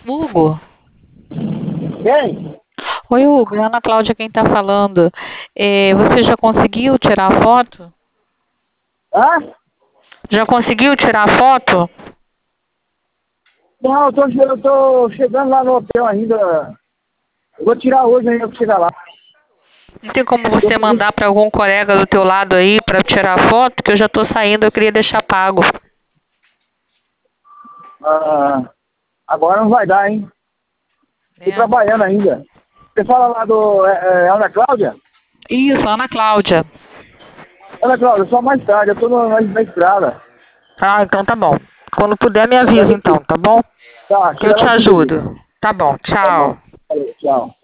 Hugo? Quem? Oi, Hugo, é a Ana Cláudia quem está falando. Você já conseguiu tirar a foto? Hã? Já conseguiu tirar a foto? Não, eu tô chegando lá no hotel ainda. Eu vou tirar hoje ainda pra chegar lá. Não tem como você mandar para algum colega do teu lado aí para tirar a foto? Que eu já estou saindo, eu queria deixar pago. Ah, agora não vai dar, hein? Tô É. trabalhando ainda. Você fala lá do Ana Cláudia? Isso, Ana Cláudia. Ana Cláudia, só mais tarde, eu tô na estrada. Ah, então tá bom. Quando puder, me Chegando avisa aqui. então, tá bom? Tá, Que eu chega te lá eu te ligo. ajudo. Tá bom, Tá bom. tchau. Valeu, tchau.